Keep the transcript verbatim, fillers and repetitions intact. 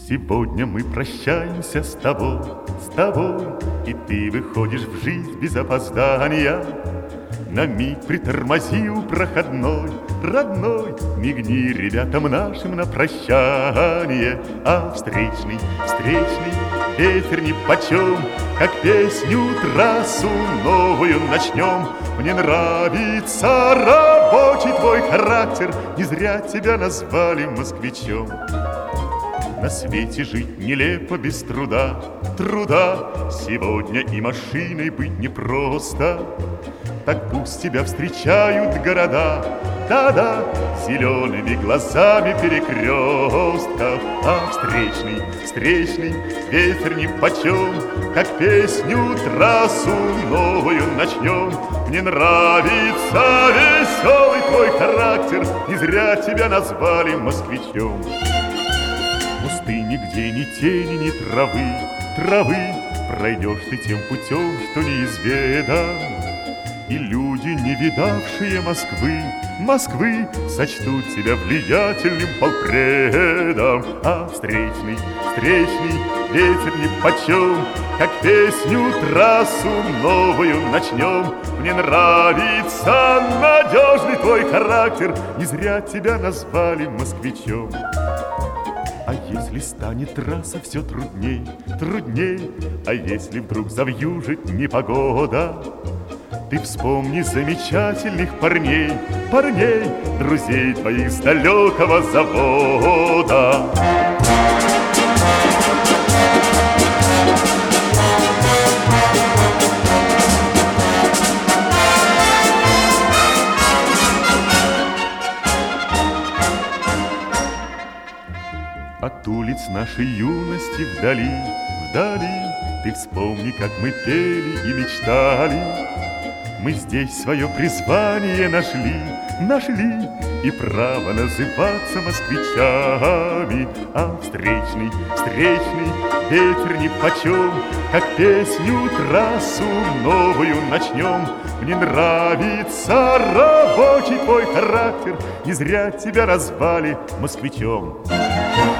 Сегодня мы прощаемся с тобой, с тобой, и ты выходишь в жизнь без опоздания. На миг притормози у проходной, родной, мигни ребятам нашим на прощание. А встречный, встречный ветер нипочем, как песню трассу новую начнем. Мне нравится рабочий твой характер, не зря тебя назвали москвичом. На свете жить нелепо без труда, труда. Сегодня и машиной быть непросто. Так пусть тебя встречают города, да-да, зелеными глазами перекрестков. А встречный, встречный ветер нипочем, как песню трассу новую начнем. Мне нравится веселый твой характер, не зря тебя назвали москвичом. Пустыни, нигде ни тени, ни травы, травы. Пройдешь ты тем путем, что неизведан. И люди, не видавшие Москвы, Москвы, сочтут тебя влиятельным полпредом. А встречный, встречный ветер нипочем, как песню трассу новую начнем. Мне нравится надежный твой характер, не зря тебя назвали москвичом. А если станет трасса все трудней, трудней, а если вдруг завьюжит непогода, ты вспомни замечательных парней, парней, друзей твоих с далекого завода. От улиц нашей юности вдали, вдали, ты вспомни, как мы пели и мечтали. Мы здесь свое призвание нашли, нашли, и право называться москвичами. А встречный, встречный ветер нипочем, как песню трассу новую начнем. Мне нравится рабочий твой характер, не зря тебя назвали москвичом.